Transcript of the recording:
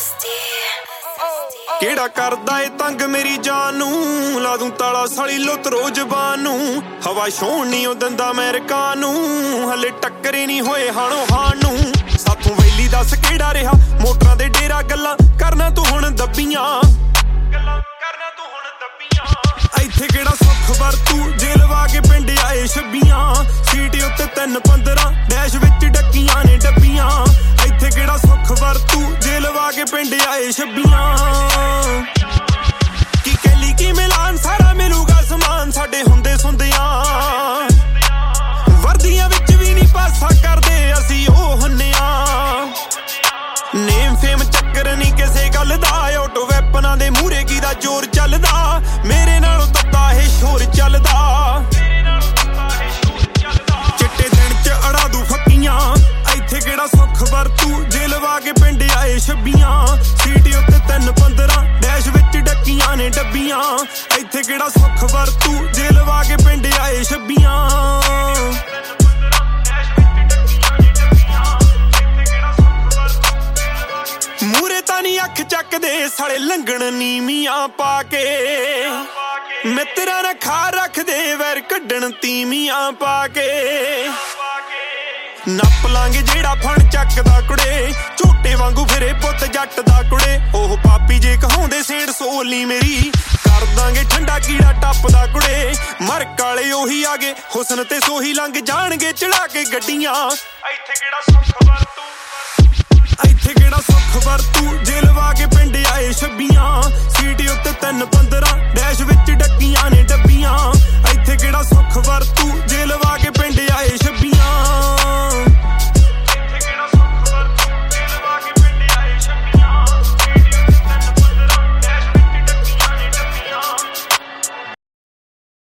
ਕਿਹੜਾ ਕਰਦਾ ਏ ਤੰਗ ਮੇਰੀ ਜਾਨ ਨੂੰ ਲਾ ਦੂੰ ਤਾਲਾ ਸਾਲੀ ਲੁੱਤ ਰੋਜ਼ ਜ਼ਬਾਨ ਨੂੰ ਹਵਾ ਛੋਣ ਨਹੀਂ ਉਹ ਦਿੰਦਾ ਅਮਰੀਕਾ ਨੂੰ ਹਲੇ ਟੱਕਰੇ ਨਹੀਂ ਹੋਏ ਹਾਣੋ ਹਾਣ ਨੂੰ ਸਾਥੋਂ ਵੈਲੀ ਦੱਸ ਕਿਹੜਾ ਰਿਹਾ ਮੋਟਰਾਂ ਦੇ ਡੇਰਾ ਗੱਲਾਂ ਕਰਨਾ ਤੂੰ ਹੁਣ ਦੱਬੀਆਂ ਇੱਥੇ ਕਿਹੜਾ ਸੁੱਖ ਵਰਤੂ ਜੇਲ੍ਹ ਵਾ ਕੇ ਪਿੰਡ ਆਏ ਛੱਬੀਆਂ ਸੀਟ ਉੱਤੇ 3-15 ਡੈਸ਼ ਵਿੱਚ ਡੱਕੀਆਂ ਨੇ ਡੱਬੀਆਂ ਇੱਥੇ ਕਿਹੜਾ ਸੁੱਖ ਵਰਤੂ ਜੇਲ੍ਹ ਵਾ ਕੇ ਪਿੰਡ ਆਏ ਛੱਬੀਆਂ ਕੀ ਕਹਿਲੀ ਕੀ ਮਿਲਾਨ ਸਾਰਾ ਮਿਲੂਗਾ ਸਮਾਨ ਸਾਡੇ ਹੁੰਦੇ ਸੁਣਦਿਆਂ ਵਰਦੀਆਂ ਵਿੱਚ ਵੀ ਨਹੀਂ ਪਾਸਾ ਕਰਦੇ ਅਸੀਂ ਉਹ ਹੁੰਨਿਆਂ ਨੇਮ ਫੇਮ ਚੱਕਰ ਨਹੀਂ ਕਿਸੇ ਗੱਲ ਦਾ ਆਟੋ ਵੈਪਨਾਂ ਦੇ ਮੂਹਰੇ ਕੀ ਦਾ ਜ਼ੋਰ ਚੱਲਦਾ ਮੇਰੇ ਨਾਲੋਂ ਤੱਤਾ ਇਹ ਸ਼ੋਰ ਚੱਲਦਾ ਚਿੱਟੇ ਦਿਨ ਚ ਅੜਾ ਦੂ ਫੱਕੀਆਂ ਇੱਥੇ ਕਿਹੜਾ ਸੁੱਖ ਵਰਤੂ ਜੇਲ੍ਹ ਵਾ ਕੇ ਪਿੰਡ ਆਏ ਛੱਬੀਆਂ ਸੀਟ ਉੱਤੇ 3-15 ਡੈਸ਼ ਵਿੱਚ ਡੱਕੀਆਂ ਨੇ ਡੱਬੀਆਂ ਇੱਥੇ ਕਿਹੜਾ ਸੁੱਖ ਵਰਤੂ ਜੇਲ੍ਹ ਵਾ ਕੇ ਪਿੰਡ ਆਏ ਛੱਬੀਆਂ ਮੂਰੇ ਤਾਂ ਨੀ ਅੱਖ ਚੱਕਦੇ ਸਾਲੇ ਲੰਘਣ ਨੀਵੀਆਂ ਪਾ ਕੇ ਮਿੱਤਰਾਂ ਨਾਲ ਖਾ ਰੱਖਦੇ ਵੈਰ ਕੱਢਣ ਤੀਵੀਆਂ ਪਾ ਕੇ ਨੱਪ ਲਾਂਗੇ ਜਿਹੜਾ ਫਣ ਚੱਕਦਾ ਕੁੜੇ ਝੋਟੇ ਵਾਂਗੂ ਫਿਰੇ ਪੁੱਤ ਜੱਟ ਦਾ ਕੁੜੇ ਉਹ ਪਾਪੀ ਜੇ ਕਹਾਉਂਦੇ ਸੇੜ ਸੋਲੀ ਮੇਰੀ ਕਰ ਦਾਂਗੇ ਠੰਡਾ ਕੀੜਾ ਟੱਪਦਾ ਕੁੜੇ ਮਰਕ ਵਾਲੇ ਉਹੀ ਆਗੇ ਹੁਸਨ ਤੇ ਸੋਹੀ ਲੰਘ ਜਾਣਗੇ ਚੜਾ ਕੇ ਗੱਡੀਆਂ ਇੱਥੇ ਕਿਹੜਾ ਸੁੱਖ ਵਰਤੂ ਇੱਥੇ ਕਿਹੜਾ ਸੁੱਖ ਵਰਤੂ ਜੇਲ੍ਹ ਵਾ ਕੇ ਪਿੰਡ ਆਏ ਛੱਬੀਆਂ ਸੀਟ ਉੱਤੇ 3-15 ਡੈਸ਼ ਵਿੱਚ ਡੱਕੀਆਂ ਨੇ ਡੱਬੀਆਂ ਇੱਥੇ ਕਿਹੜਾ